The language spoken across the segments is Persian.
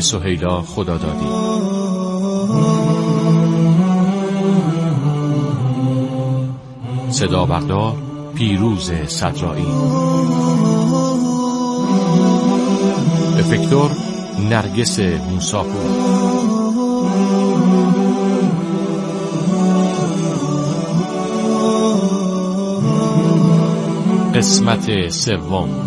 سهیلا خدادادی. صدا بردار پیروز صدرایی. افکتور نرگس موساپور. قسمت سوم.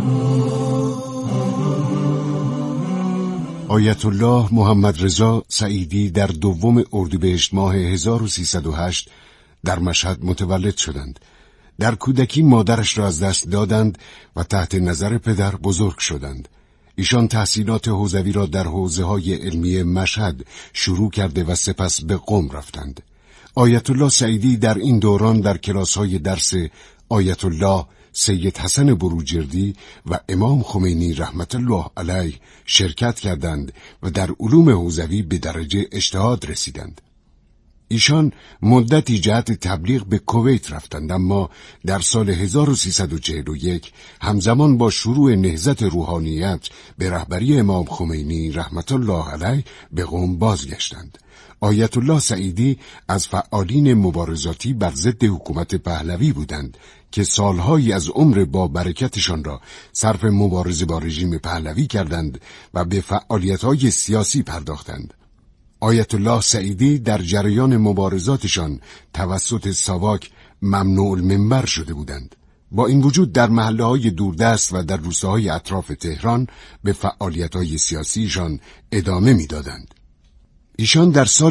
آیت الله محمد رضا سعیدی در دوم اردیبهشت ماه 1308 در مشهد متولد شدند. در کودکی مادرش را از دست دادند و تحت نظر پدر بزرگ شدند. ایشان تحصیلات حوزوی را در حوزه‌های علمی مشهد شروع کرده و سپس به قم رفتند. آیت الله سعیدی در این دوران در کلاس‌های درس آیت الله سید حسن بروجردی و امام خمینی رحمت الله علیه شرکت کردند و در علوم حوزوی به درجه اجتهاد رسیدند. ایشان مدتی جهت تبلیغ به کویت رفتند، اما در سال 1341 همزمان با شروع نهضت روحانیت به رهبری امام خمینی رحمت الله علیه به قم بازگشتند. آیت الله سعیدی از فعالین مبارزاتی بر ضد حکومت پهلوی بودند که سالهایی از عمر با برکتشان را صرف مبارزه با رژیم پهلوی کردند و به فعالیت‌های سیاسی پرداختند. آیت الله سعیدی در جریان مبارزاتشان توسط ساواک ممنوع المنبر شده بودند. با این وجود در محله‌های دوردست و در روستاهای اطراف تهران به فعالیت‌های سیاسیشان ادامه می‌دادند. ایشان در سال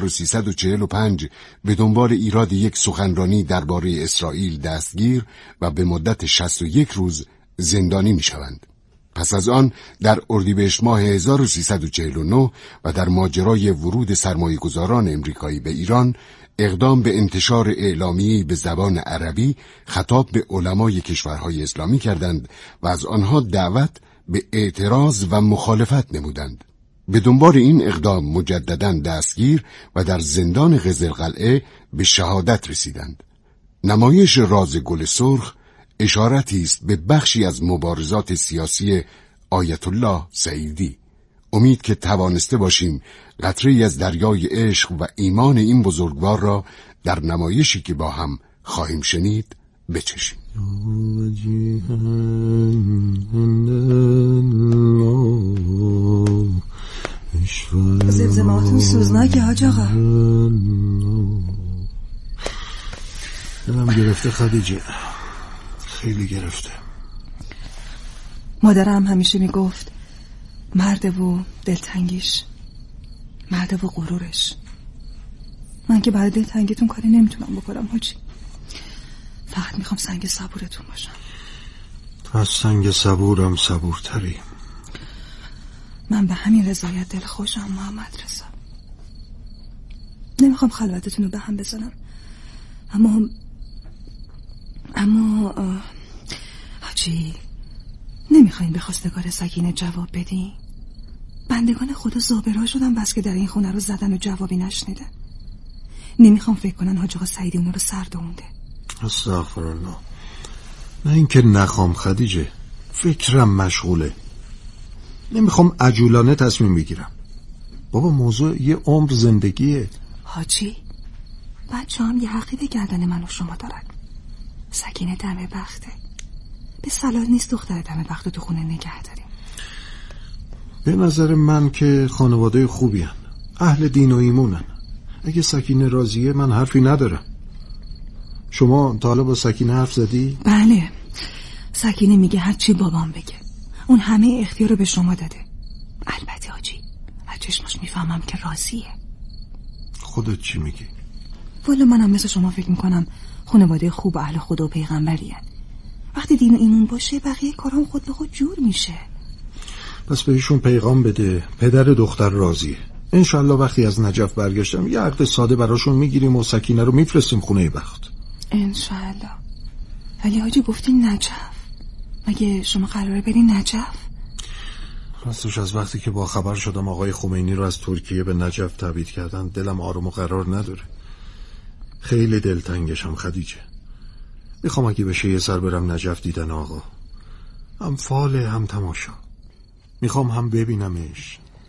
1345 به دنبال ایراد یک سخنرانی درباره اسرائیل دستگیر و به مدت 61 روز زندانی می‌شوند. پس از آن در اردیبهشت ماه 1349 و در ماجرای ورود سرمایه‌گذاران امریکایی به ایران اقدام به انتشار اعلامیه‌ای به زبان عربی خطاب به علمای کشورهای اسلامی کردند و از آنها دعوت به اعتراض و مخالفت نمودند. به دنبال این اقدام مجدداً دستگیر و در زندان قزلقلعه به شهادت رسیدند. نمایش راز گل سرخ اشارتی است به بخشی از مبارزات سیاسی آیت الله سعیدی. امید که توانسته باشیم قطره‌ای از دریای عشق و ایمان این بزرگوار را در نمایشی که با هم خواهیم شنید بچشیم. زمزماتون سوزناکه حاج آقا. دلم گرفته خدیجه، خیلی گرفته. مادرم همیشه میگفت مرد و دلتنگیش، مرد و غرورش. من که برای دلتنگیتون کاری نمیتونم بکنم حاجی، فقط میخوام سنگ صبورتون باشم. تو از سنگ صبورم صبورتری. من به همین رضایت دل خوشم محمد رضا. نمیخوام خلوتتون رو به هم بزنم، اما حاجی نمیخواین به خواستگار سکینه جواب بدین؟ بندگان خدا زابرها شدن بس که در این خونه رو زدن و جوابی نشنیدن. نمیخوام فکر کنن حاج آقا سعیدی اونو رو سردونده. استغفرالله. نه اینکه نخوام خدیجه، فکرم مشغوله. نمیخوام عجولانه تصمیم بگیرم. بابا موضوع یه عمر زندگیه. حاجی بچه هم یه حقی به گردن من و شما دارن. سکینه دم بخته، به صلاح نیست دختر دم بخت تو خونه نگه داریم. به نظر من که خانواده خوبی هن. اهل دین و ایمونن. اگه سکینه راضیه من حرفی ندارم. شما تا حالا با سکینه حرف زدی؟ بله، سکینه میگه هر چی بابام بگه. اون همه اختیار رو به شما داده. البته حاجی از چشمش میفهمم که راضیه. خودت چی میگی؟ والا منم مثل شما فکر میکنم خانواده خوب و اهل خدا و پیغمبری هن. وقتی دین و ایمون باشه بقیه کارام خود به خود جور میشه. پس به ایشون پیغام بده پدر دختر راضیه. انشالله وقتی از نجف برگشتم یه عقد ساده براشون میگیریم و سکینه رو میفرستیم خونه بخت. انشالله. ولی حاجی گفتین نجف، مگه شما قراره برین نجف؟ راستش از وقتی که با خبر شدم آقای خمینی رو از ترکیه به نجف تبعید کردن دلم آروم و قرار نداره. خیلی دلتنگشم خدیجه. میخوام اگه بشه یه سر برم نجف دیدن آقا. هم فال هم تماشا. میخوام هم ببینمش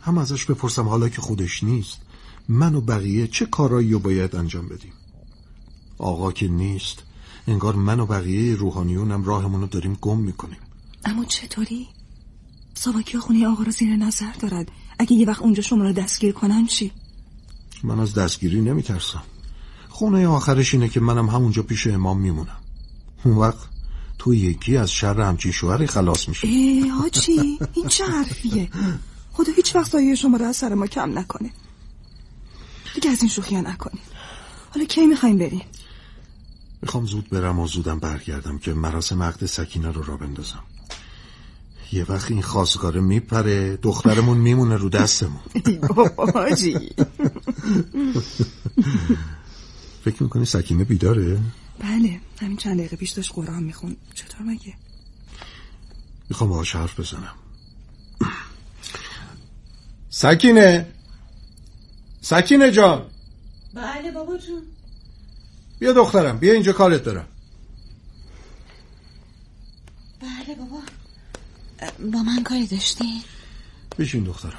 هم ازش بپرسم حالا که خودش نیست من و بقیه چه کارایی رو باید انجام بدیم. آقا که نیست، انگار من و بقیه روحانیونم راهمون رو داریم گم میکنیم. اما چطوری؟ ساواکیا خونه آقا رو زیر نظر دارد. اگه یه وقت اونجا شما رو دستگیر کنن چی؟ من از دستگیری نمیترسم. خونه آخرش اینه که منم همونجا پیش امام میمونم. اون وقت تو یکی از شر همچین شوهری خلاص میشی. حاجی این چه حرفیه؟ خدا هیچ وقت سایه شما رو از سر ما کم نکنه. دیگه از این شوخی‌ها نکنید. حالا کی میخوایم بریم؟ میخوام زود برم و زودم برگردم که مراسم عقد سکینه رو راه بندازم. یه وقت این خواستگاره میپره، دخترمون میمونه رو دستمون. حاجی فکر میکنی سکینه بیداره؟ بله، همین چند دقیقه پیش داشت قرآن میخون. چطور مگه؟ میخوام باهاش حرف بزنم. سکینه جان. بله بابا جون. بیا دخترم، بیا اینجا کارت دارم. بله بابا. با من کاری داشتی؟ بشین دخترم.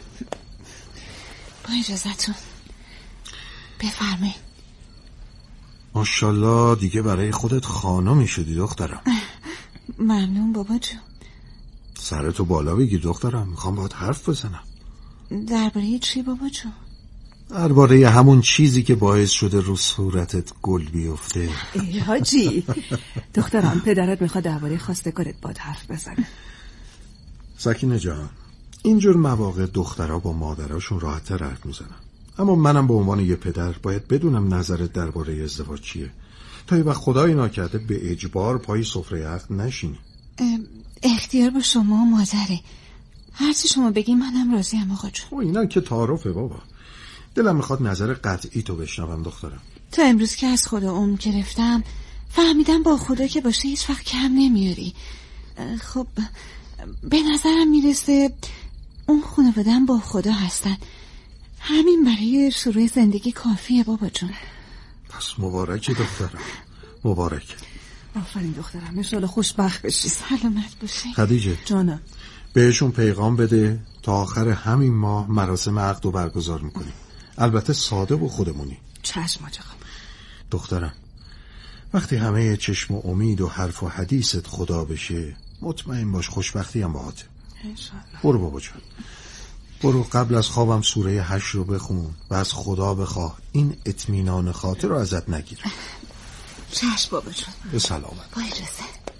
با اجازتون بفرمایید. ماشاءالله دیگه برای خودت خانمی شدی دخترم. ممنون بابا جون. سرتو بالا بگیر دخترم، میخوام باهات حرف بزنم. درباره چی بابا جون؟ درباره همون چیزی که باعث شده رو صورتت گل بیفته. حاجی دخترم، پدرت میخواد درباره خواستگارت باهات حرف بزنه. سکینه جان، اینجور مواقع دخترها با مادراشون راحت‌تر حرف میزنن، اما منم به عنوان یه پدر باید بدونم نظرت درباره ازدواج چیه، تا یه وقت خدای ناکرده به اجبار پای سفره عقد نشینی. اختیار با شما و مادره، هرچی شما بگی منم راضیم آقا جون. اینا که تعارفه بابا. دلم میخواد نظر قطعی تو بشنوم دخترم. تا امروز که از خدا عمر گرفتم فهمیدم با خدا که باشه هیچ وقت کم نمیاری. خب به نظرم میرسه اون خانواده‌ام با خدا هستن، همین برای شروع زندگی کافیه بابا جون. پس مبارکه دخترم، مبارک. آفرین دخترم، انشالله خوشبخت بشی. سلامت باشی. خدیجه جانم، بهشون پیغام بده تا آخر همین ماه مراسم عقد رو برگزار میکنیم، البته ساده و خودمونی. چشم آقا. دخترم وقتی همه چشم و امید و حرف و حدیثت خدا بشه مطمئن باش خوشبختی هم باهاته. انشالله. برو بابا جان، برو قبل از خوابم سوره 8 رو بخون و از خدا بخواه این اطمینان خاطر رو ازت نگیره. چشم بابا جان. به سلامت. با اجازه.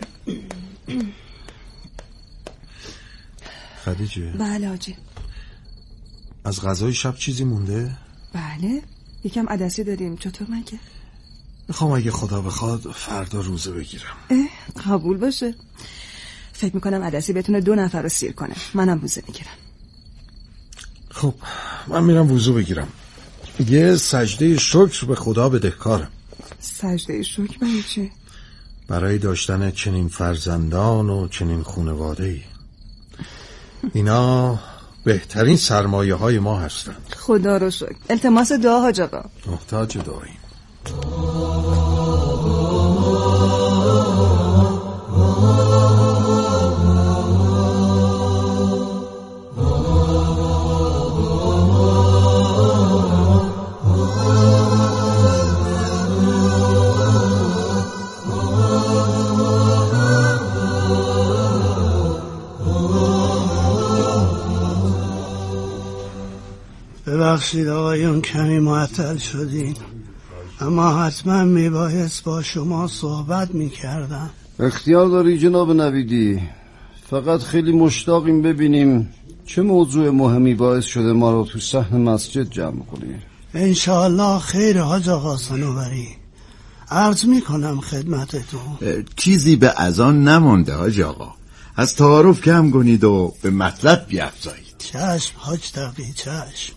خدیجه. بله حاجی. از غذای شب چیزی مونده؟ بله، یکم عدسی داریم. چطور مگه؟ میخوام اگه خدا بخواد فردا روزه بگیرم. قبول باشه. فکر میکنم عدسی بتونه 2 نفر رو سیر کنه. منم روزه میگیرم. خب من میرم وضو بگیرم. یه سجده شکر به خدا بدهکارم. سجده شکر برای چه؟ برای داشتن چنین فرزندان و چنین خانواده‌ای. اینا بهترین سرمایه های ما هستن. خدا رو شکر. التماس دعا حاج آقا. محتاج دعاییم. ببخشید آقایون کمی معطل شدین، اما حتما میبایست با شما صحبت میکردم. اختیار داری جناب نویدی، فقط خیلی مشتاقیم ببینیم چه موضوع مهمی باعث شده ما رو تو صحن مسجد جمع کنیم. انشاءالله خیر حاج آقا صنوبری. عرض میکنم خدمتتون چیزی به اذان نمانده حاج آقا، از تعارف کم کنید و به مطلب بیفزایید. چشم حاج تقی، چشم.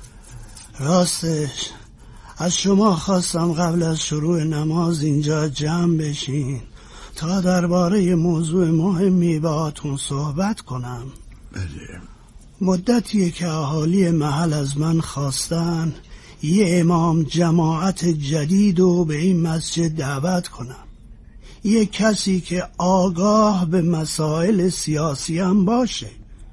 راستش از شما خواستم قبل از شروع نماز اینجا جمع بشین تا درباره موضوع مهمی باهاتون صحبت کنم. بله. مدتیه که اهالی محل از من خواستن یه امام جماعت جدید رو به این مسجد دعوت کنم، یه کسی که آگاه به مسائل سیاسی هم باشه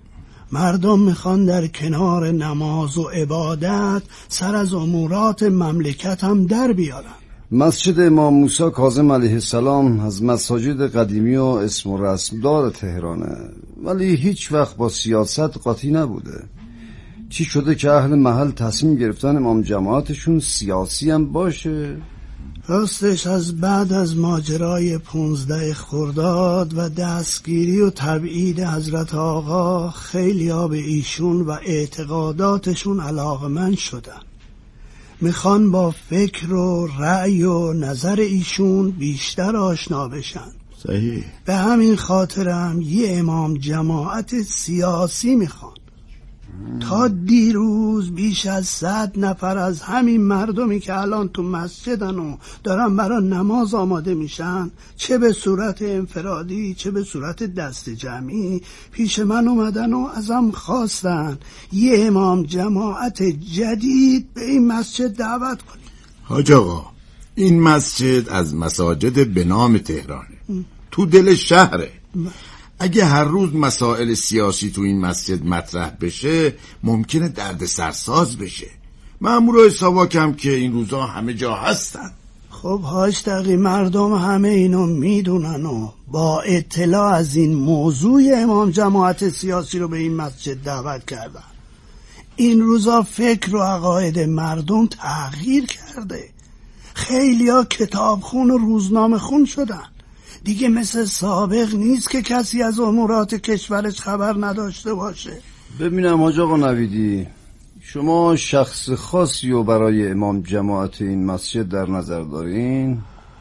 مردم میخوان در کنار نماز و عبادت سر از امورات مملکت هم در بیارن. مسجد امام موسی کاظم علیه السلام از مساجد قدیمی و اسم و رسمدار تهرانه، ولی هیچ وقت با سیاست قاطی نبوده. چی شده که اهل محل تصمیم گرفتن امام جماعتشون سیاسی هم باشه؟ راستش از بعد از ماجرای 15 خرداد و دستگیری و تبعید حضرت آقا خیلی ها به ایشون و اعتقاداتشون علاقمند شدن. میخوان با فکر و رأی و نظر ایشون بیشتر آشنا بشن. صحیح. به همین خاطرم یه امام جماعت سیاسی میخوان. تا دیروز بیش از 100 نفر از همین مردمی که الان تو مسجدن و دارن برای نماز آماده میشن، چه به صورت انفرادی چه به صورت دست جمعی، پیش من اومدن و ازم خواستن یه امام جماعت جدید به این مسجد دعوت کنیم. حاج آقا، این مسجد از مساجد به نام تهرانه، تو دل شهره. اگه هر روز مسائل سیاسی تو این مسجد مطرح بشه ممکنه درد سرساز بشه. مأمورای ساواک هم که این روزا همه جا هستن. خب حاج تقی، مردم همه اینو میدونن و با اطلاع از این موضوع امام جماعت سیاسی رو به این مسجد دعوت کردن. این روزا فکر و عقاید مردم تغییر کرده. خیلیا کتابخون و روزنامه خون شدن. دیگه مثل سابق نیست که کسی از امورات کشورش خبر نداشته باشه. ببینم حاج آقا نویدی، شما شخص خاصی رو برای امام جماعت این مسجد در نظر دارین؟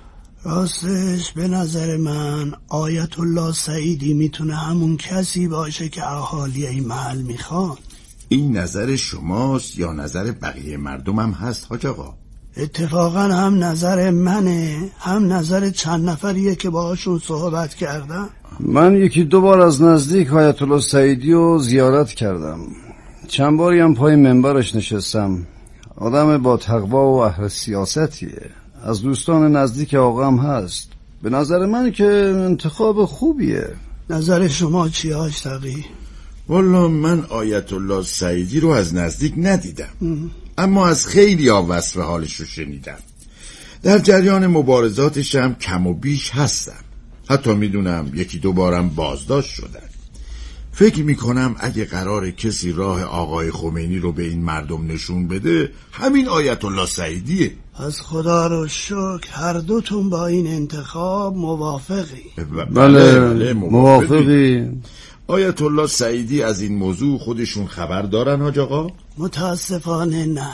راستش به نظر من آیت الله سعیدی میتونه همون کسی باشه که اهالی این محل میخوان. این نظر شماست یا نظر بقیه مردم هم هست حاج آقا؟ اتفاقا هم نظر منه هم نظر چند نفریه که باهاشون صحبت کردم. من یکی دو بار از نزدیک آیت الله سعیدی رو زیارت کردم، چند باری هم پای منبرش نشستم. آدم با تقوا و اهل سیاستیه، از دوستان نزدیک آقا هم هست. به نظر من که انتخاب خوبیه. نظر شما چیه حاج تقی؟ والا من آیت الله سعیدی رو از نزدیک ندیدم، اما از خیلی ها وصف حالش رو شنیدم. در جریان مبارزاتش هم کم و بیش هستم، حتی میدونم یکی دو بارم بازداشت شدن. فکر میکنم اگه قرار کسی راه آقای خمینی رو به این مردم نشون بده همین آیت الله سعیدیه. از خدا رو شکر هر دوتون با این انتخاب موافقی. بله موافقی. آیت الله سعیدی از این موضوع خودشون خبر دارن حاج آقا؟ متاسفانه نه.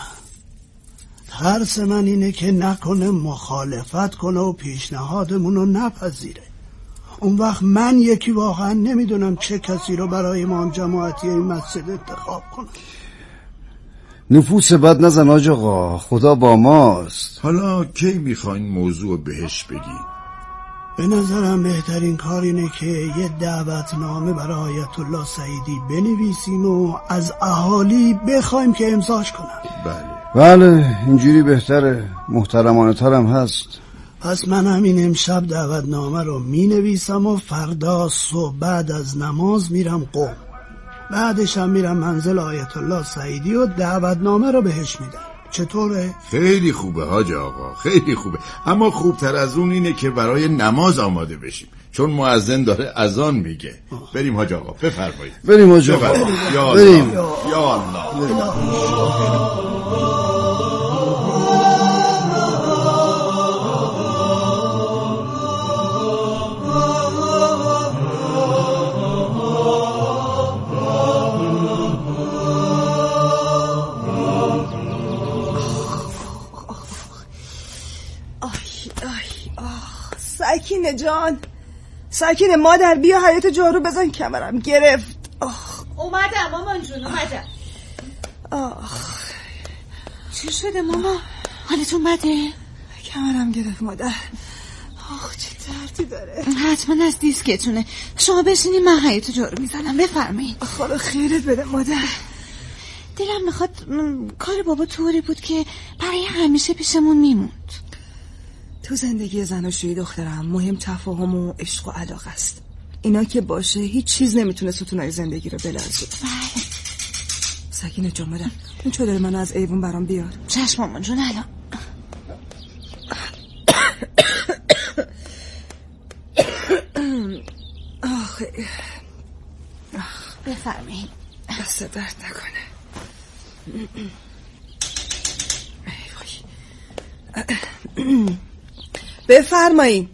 ترس من اینه که نکنه مخالفت کنه و پیشنهادمونو نپذیره. اون وقت من یکی واقعا نمیدونم چه کسی رو برای امام جماعتی این مسجد انتخاب کنم. نفوس بد نزن حاج آقا، خدا با ماست. حالا کی میخواین موضوع بهش بگین؟ به نظرم بهترین کار اینه که یه دعوتنامه برای آیت الله سعیدی بنویسیم و از اهالی بخوایم که امضاش کنن. بله اینجوری بهتره، محترمانه ترم هست. پس من همین امشب دعوتنامه رو می نویسم و فردا صبح بعد از نماز میرم قم. بعدش هم میرم منزل آیت الله سعیدی و دعوتنامه رو بهش میدم. چطوره؟ خیلی خوبه حاج آقا، خیلی خوبه. اما خوبتر از اون اینه که برای نماز آماده بشیم، چون مؤذن داره اذان میگه. بریم حاج آقا، بفرمایید. بریم حاج آقا، بریم. یا الله. سکینه جان، سکینه مادر بیا حیاط جارو بزن، کمرم گرفت. اومدم مامان جون، اومدم. چی شده ماما؟ حالتون بده؟ کمرم گرفت مادر. چه دردی داره. حتما از دیسکتونه. شما بشینید من حیاط جارو میزنم، بفرمایید. خدا خیرت بده مادر. دلم میخواد کار بابا طوری بود که برای همیشه پیشمون میموند. تو زندگی زن و شوی دخترم مهم تفاهم و عشق و علاقه است. اینا که باشه هیچ چیز نمیتونه ستونای زندگی رو بلرزونه. بله. سکینه جان مادر، اون چادر منو از ایوون برام بیار. چشم مامان جون. الان آخه بفرمایید. دست درد نکنه. بفرمایید.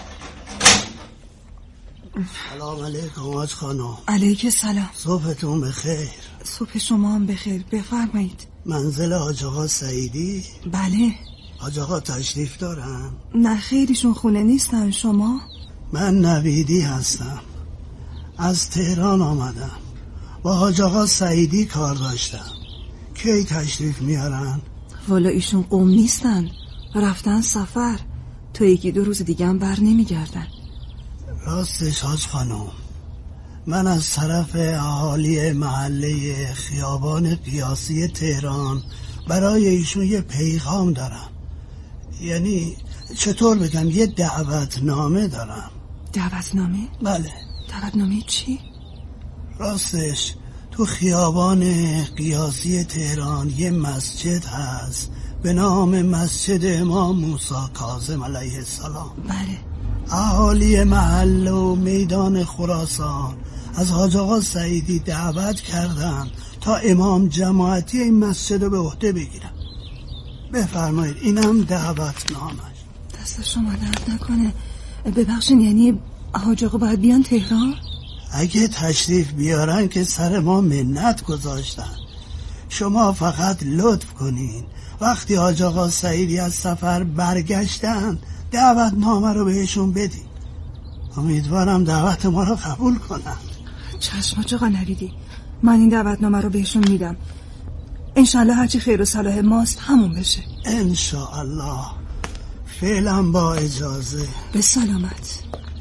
سلام علیکم حاج خانم. علیک سلام. صبحتون بخیر. صبح شما هم بخیر. بفرمایید. منزل حاج آقا سعیدی؟ بله. حاج آقا تشریف دارن؟ نه خیلیشون خونه نیستن. شما؟ من نویدی هستم، از تهران آمدم، با حاج آقا سعیدی کار داشتم. کی تشریف میارن؟ والا ایشون قوم نیستن، رفتن سفر، تا 1-2 روز دیگه هم بر نمیگردن. راستش حاج خانم، من از طرف اهالی محله خیابان قیاسی تهران برای ایشون یه پیغام دارم. یعنی چطور بگم، یه دعوتنامه دارم. دعوتنامه؟ بله. دعوتنامه چی؟ راستش تو خیابان قیاسی تهران یه مسجد هست به نام مسجد امام موسی کاظم علیه السلام. بله. اهالی محله و میدان خراسان از حاج آقا سعیدی دعوت کردن تا امام جماعتی این مسجد رو به عهده بگیرن. بفرمایید، اینم دعوتنامش. دست شما درد نکنه. ببخشین، یعنی حاج آقا باید بیان تهران؟ اگه تشریف بیارن که سر ما منت گذاشتن. شما فقط لطف کنین وقتی حاج آقا سعیدی از سفر برگشتن دعوتنامه رو بهشون بدین. امیدوارم دعوت ما رو قبول کنن. چشم حاج آقا نویدی، من این دعوتنامه رو بهشون میدم. انشالله هرچی خیر و صلاح ماست همون بشه. انشالله. فعلا با اجازه. به سلامت.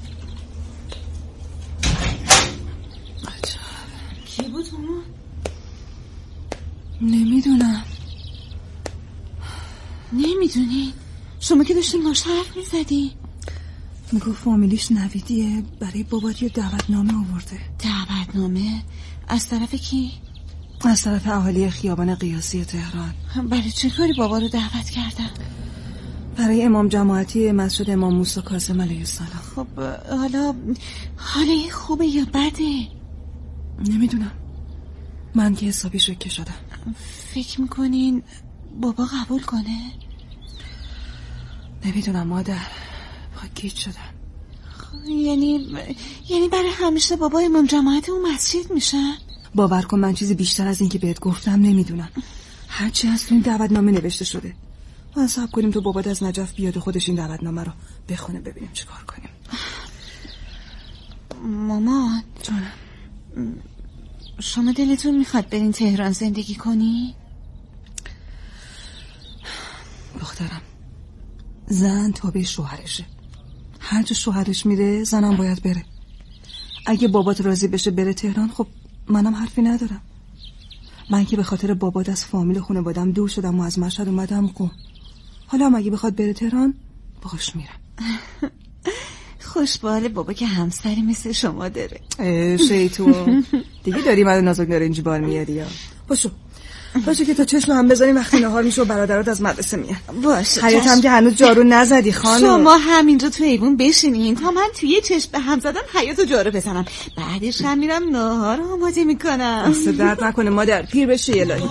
کی بود اون؟ نمیدونم. نمیدونی؟ شما که داشتین باش حرف میزدی. میگو فامیلیش نویدیه، برای بابات یه دعوتنامه آورده. دعوتنامه؟ از طرف کی؟ از طرف اهالی خیابان قیاسی تهران. برای چه کاری بابا رو دعوت کردن؟ برای امام جماعتی مسجد امام موسی کاظم علیه السلام. خب حالا خوبه یا بده؟ نمیدونم، من که حسابی شوکه شدم. فکر میکنین بابا قبول کنه؟ نمیدونم مادر، گیج شدم. یعنی برای همیشه بابا امام جماعت اون مسجد میشن؟ باور کن من چیزی بیشتر از این که بهت گفتم نمیدونم. هرچی هست تو این دعوتنامه نوشته شده. ما صبر کنیم تو بابات از نجف بیاد و خودش این دعوتنامه رو بخونه ببینیم چه کار کنیم. مامان جانم، شما دلتون میخواد برین تهران زندگی کنی؟ دخترم، زن تابع شوهرشه. هر جا شوهرش میره زنم باید بره. اگه بابات راضی بشه بره تهران، خب منم حرفی ندارم. من که به خاطر بابات از فامیل خانواده‌ام دور شدم و از مشهد اومدم قم. حالا هم اگه بخواد بره تهران باهاش میرم. خوشباله بابا که همسری مثل شما داره. شیطون دیگه داری منو نازک نارنجی بار میاری یا باشه که تا چشم هم بذاریم وقتی نهار میشه و برادرات از مدرسه میان. باشه. حیاتم که هنوز جارو نزدی خانم. شما همینجا تو ایوون بشینین تا من توی چشم به هم زدن حیاتو جارو بزنم، بعدش هم میرم نهار رو آماده میکنم. دست درد نکنه مادر، پیر بشه الهی.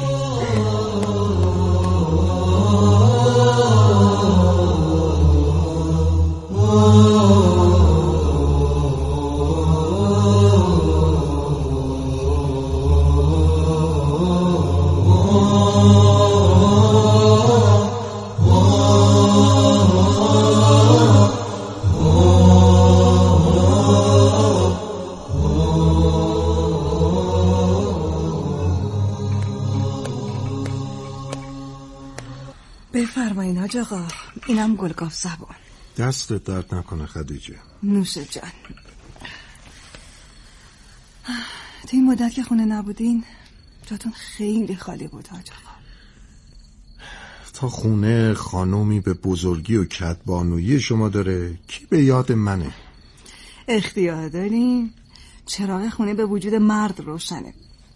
بفرمایین حاج آقا، اینم گلگاف زبان. دستت درد نکنه خدیجه. نوش جان. تا این مدت که خونه نبودین جاتون خیلی خالی بود حاج آقا. تا خونه خانومی به بزرگی و کدبانویی شما داره کی به یاد منه؟ اختیار داریم. چراغ خونه به وجود مرد روشنه.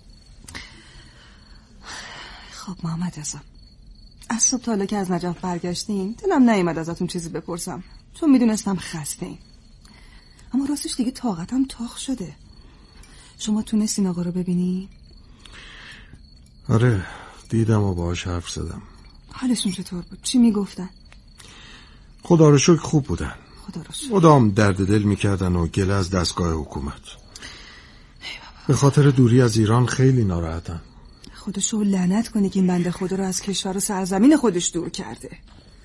خب محمد رضا، از صبح تا حالا که از نجف برگشتین دلم نیامد ازتون چیزی بپرسم، چون میدونستم خسته این. اما راستش دیگه طاقتم تاخ شده. شما تونستین آقا رو ببینی؟ آره دیدم و باهاش حرف زدم. حالشون چطور بود؟ چی میگفتن؟ خدا رو شکر خوب بودن. خدا رو شکر. مدام درد دل میکردن و گله از دستگاه حکومت. به خاطر دوری از ایران خیلی ناراحتن. خودشو لعنت کنه که این بنده خدا رو از کشور و سرزمین خودش دور کرده.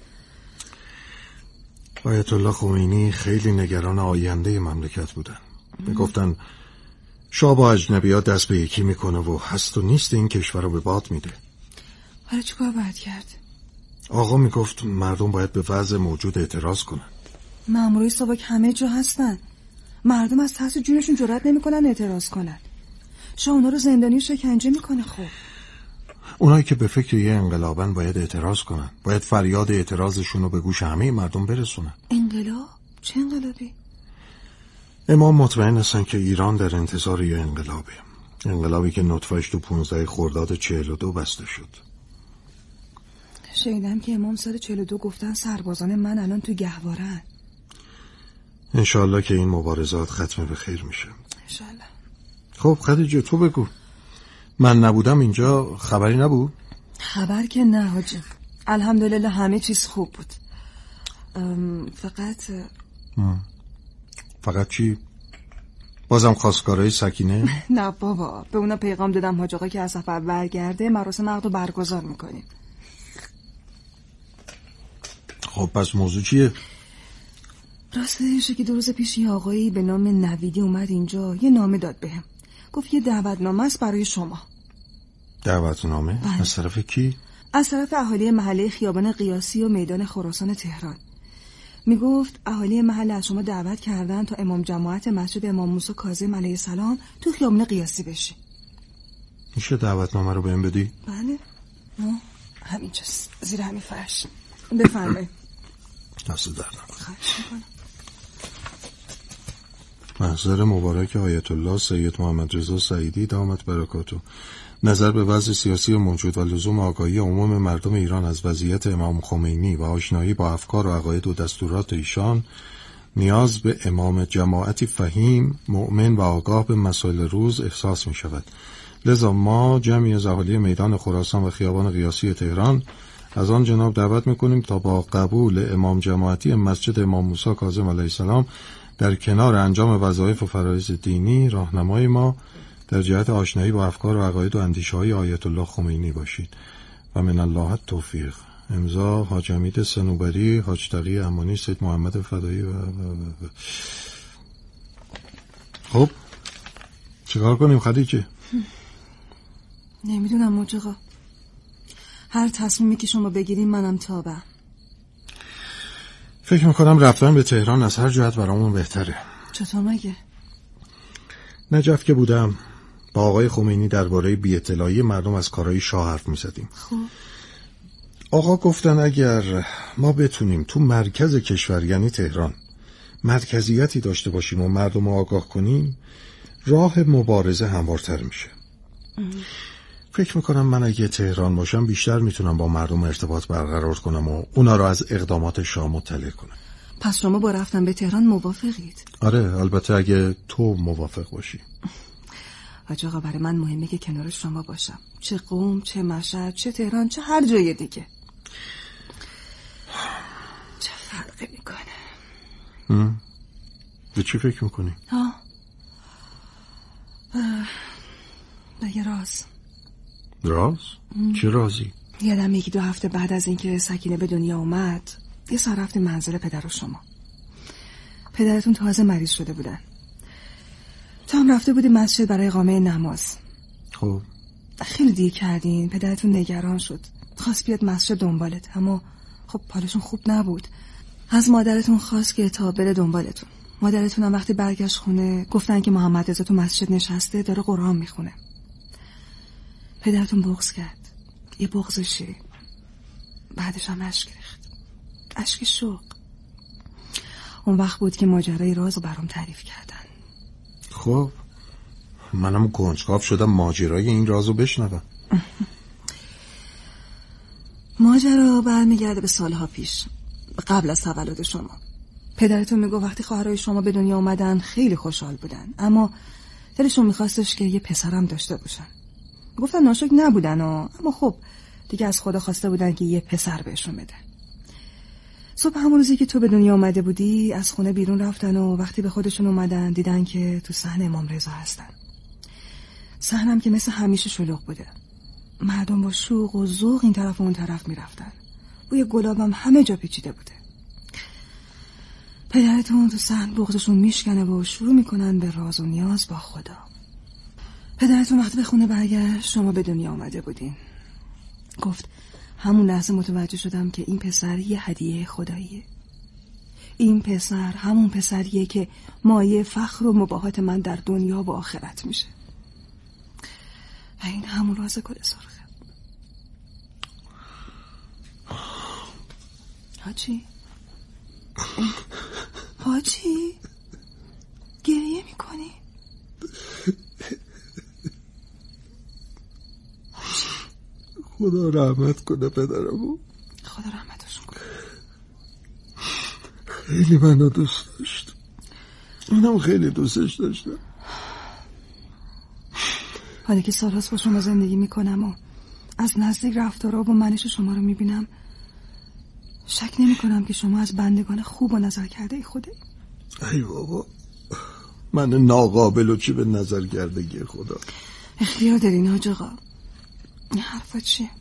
آیت الله خمینی خیلی نگران آینده مملکت بودن. میگفتن شاه با اجنبی‌ها دست به یکی میکنه و هست و نیست این کشور رو به باد میده. حالا چیکار باید کرد؟ آقا میگفت مردم باید به وضع موجود اعتراض کنن. مامورای ساواک همه جا هستن. مردم از ترس جونشون جرئت نمیکنن اعتراض کنن. شاه اونا رو زندانی و شکنجه میکنه. خب اونایی که به فکر یه انقلابن باید اعتراض کنن. باید فریاد اعتراضشون رو به گوش همه مردم برسونن. انقلاب؟ چه انقلابی؟ امام مطمئن هستن که ایران در انتظار یه انقلابه. انقلابی که نطفه‌اش تو 15 خرداد 42 بسته شد. شنیدم که امام سال 42 گفتن سربازان من الان تو گهواره‌ان. انشالله که این مبارزات ختم به خیر میشه. انشالله. خب خدیجه تو بگو، من نبودم اینجا خبری نبود؟ خبر که نه حاجی، الحمدلله همه چیز خوب بود. فقط چی؟ بازم خواستگارای سکینه؟ نه بابا، به اونا پیغام دادم حاج آقا که از سفر برگرده مراسم عقد رو برگزار میکنیم. خب پس موضوع چیه؟ راستش که 2 روز پیش یه آقایی به نام نویدی اومد اینجا، یه نامه داد بهم. گفت یه دعوتنامه است برای شما. دعوتنامه؟ بله. از طرف کی؟ از طرف اهالی محله خیابان قیاسی و میدان خراسان تهران. میگفت اهالی محله از شما دعوت کردن تا امام جماعت مسجد امام موسی کاظم علیه السلام تو خیابان قیاسی بشی. میشه دعوتنامه رو بهم بدی؟ بله. همینجاست زیر همین فرش. بفرمایید. دست در نکنه. خواهش میکنم. محضر مبارک آیت الله سید محمد رضا سعیدی دامت برکاته، نظر به وضع سیاسی موجود و لزوم آگاهی عموم مردم ایران از وضعیت امام خمینی و آشنایی با افکار و عقاید و دستورات ایشان، نیاز به امام جماعتی فهیم، مؤمن و آگاه به مسائل روز احساس می شود. لذا ما جمعی از اهالی میدان خراسان و خیابان قیاسی تهران از آن جناب دعوت میکنیم تا با قبول امام جماعتی مسجد امام موسی کاظم علیه السلام در کنار انجام وظایف و فرایض دینی راهنمای ما در جهت آشنایی با افکار و عقاید و اندیشه‌های آیت الله خمینی باشید و من الله التوفیق. امضا حاج حمید صنوبری، حاج تقی امانی، سید محمد فدایی و خب چیکار کنیم خدیجه؟ نمیدونم حاج آقا، هر تصمیمی که شما بگیریم منم تابم. فکر میکنم رفتن به تهران از هر جهت برامون بهتره. چطور مگه؟ نجف که بودم با آقای خمینی درباره بی‌اطلاعی مردم از کارهای شاه حرف میزدیم. خب آقا گفتن اگر ما بتونیم تو مرکز کشور یعنی تهران مرکزیتی داشته باشیم و مردم رو آگاه کنیم، راه مبارزه هموارتر میشه. فکر میکنم من اگه تهران باشم بیشتر میتونم با مردم ارتباط برقرار کنم و اونا رو از اقدامات شاه مطلع کنم. پس شما با رفتن به تهران موافقید؟ آره البته اگه تو موافق باشی. حاج آقا برای من مهمه که کنار شما باشم، چه قم، چه مشهد، چه تهران، چه هر جای دیگه. چه فرقی میکنه؟ به چی فکر میکنی؟ به یه راز. راز؟ چه رازی؟ یادم 1-2 هفته بعد از اینکه سکینه به دنیا اومد یه سر رفتیم منزل پدر و شما. پدرتون تازه مریض شده بودن. تا هم رفته بودیم مسجد برای اقامه نماز. خب خیلی دیر کردین، پدرتون نگران شد، خواست بیاد مسجد دنبالت، اما خب حالشون خوب نبود. از مادرتون خواست که تا بره دنبالتون. مادرتون هم وقتی برگشت خونه گفتن که محمد رضا تو مسجد نشسته داره قرآن میخونه. پدرتون بغض کرد، یه بغض شیرین. بعدش هم اشک ریخت، اشک شوق. اون وقت بود که ماجرای راز رو برام تعریف کردن. خب منم کنجکاو شدم ماجرای این رازو بشنوم. ماجرا برمیگرده به سالها پیش، قبل از تولد شما. پدرتون میگه وقتی خواهرای شما به دنیا اومدن خیلی خوشحال بودن، اما دلشون میخواستش که یه پسرم داشته باشن. گفتن ناشک نبودن اما خب دیگه از خدا خواسته بودن که یه پسر بهشون بده. صبح همون روزی که تو به دنیا اومده بودی از خونه بیرون رفتن و وقتی به خودشون اومدن دیدن که تو صحن امام رضا هستن. صحنم که مثل همیشه شلوغ بوده. مردم با شوق و ذوق این طرف و اون طرف میرفتن. بوی گلابم همه جا پیچیده بوده. پدرتون تو صحن بغضشون میشکنه و شروع میکنن به راز و نیاز با خدا. پدرتون وقتی به خونه برگشت شما به دنیا آمده بودین. گفت همون لحظه متوجه شدم که این پسر یه هدیه خداییه. این پسر همون پسریه که مایه فخر و مباهات من در دنیا و آخرت میشه. و این همون راز گل سرخه. حاجی گریه میکنی؟ خدا رحمت کنه پدرمو. خدا رحمتشون کنه. خیلی منو دوست داشت. منم خیلی دوستش داشتم. حالا که سالهاست با شما زندگی میکنم و از نزدیک رفتارها و منش شما رو میبینم، شک نمی کنم که شما از بندگان خوب و نظر کرده ای خوده. ای بابا، من ناقابل و چی به نظر کردگی خدا. اختیار دارین حاج آقا. این حرفا چیه؟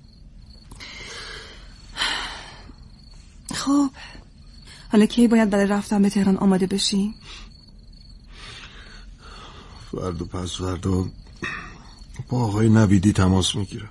خب حالا کی باید برای رفتن به تهران آماده بشیم؟ فردا پس فردا با آقای نویدی تماس میگیرم.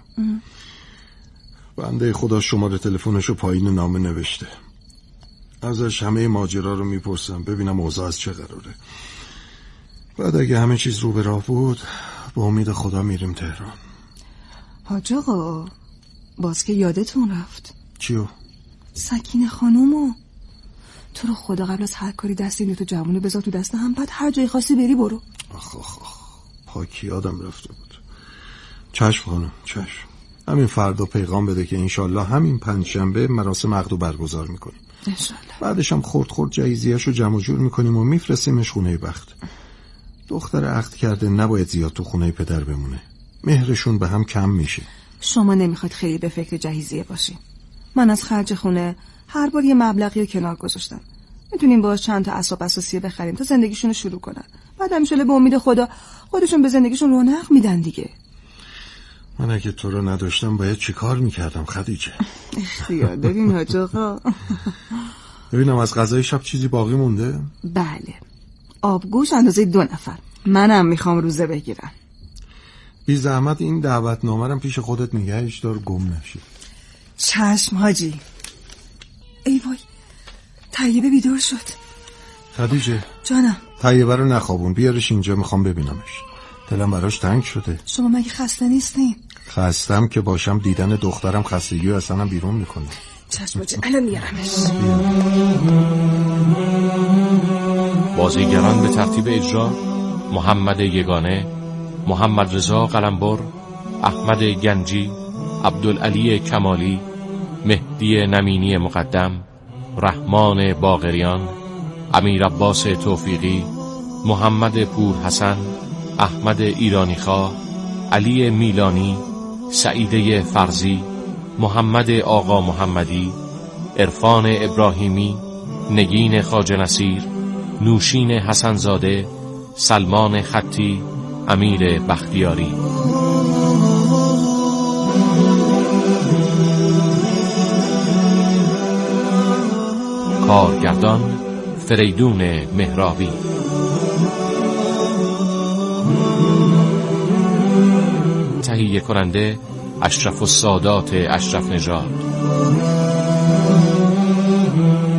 بنده خدا شماره تلفنشو پایین نامه نوشته. ازش همه ماجرا رو میپرسم ببینم اوضاع از چه قراره. بعد اگه همه چیز رو به راه بود با امید خدا میریم تهران. حاج آقا باز که یادتون رفت. چیو؟ سکینه خانومو. تو رو خدا قبل از هر کاری دست اینو تو جوونو بذار تو دست هم، بعد هر جایی خواستی بری برو. آخ پاکی یادم رفته بود. چشم خانم چشم. همین فردا پیغام بده که انشالله همین پنجشنبه مراسم عقد برگزار میکنیم. انشالله. بعدش هم خرد جهیزیه‌شو جمع جور میکنیم و میفرستیمش خونه بخت. دختر عقد کرده نباید زیاد تو خونه پدر بمونه. مهرشون به هم کم میشه. شما نمیخواد خیلی به فکر جهیزیه باشین. من از خرج خونه هر بار یه مبلغی رو کنار گذاشتم. میتونیم باهاش چند تا اسباب اساسیه بخریم تا زندگیشون رو شروع کنن. بعد همیشه به امید خدا خودشون به زندگیشون رونق میدن دیگه. من اگه تو رو نداشتم باید چی کار میکردم خدیجه؟ اختیار دارین حاج آقا. ببینم از غذای شب چیزی باقی مونده؟ بله، آبگوش اندازه 2 نفر. منم میخوام روزه بگیرم. بی زحمت این دعوتنامه رو پیش خودت نگهش دار، گم نشی. چشم حاجی. ای وای، طیبه بیدار شد. خدیجه جانم. طیبه رو نخوابون، بیارش اینجا، میخوام ببینمش. دلم براش تنگ شده. شما مگه خسته نیستین؟ خستم که باشم، دیدن دخترم خستگی و اصلا بیرون میکنه. چشم حاجی، الان میارمش. بازیگران به ترتیب اجرا: محمد یگانه، محمد رضا قلمبر، احمد گنجی، عبدالعلی کمالی، مهدی نمینی مقدم، رحمان باقریان، امیر عباس توفیقی، محمد پور حسن، احمد ایرانیخواه، علی میلانی، سعیده فرزی، محمد آقا محمدی، عرفان ابراهیمی، نگین خواجه نصیر، نوشین حسنزاده، سلمان خطی، امیر بختیاری. کارگردان فریدون مهرابی. تهیه کننده اشرف السادات اشرف نژاد.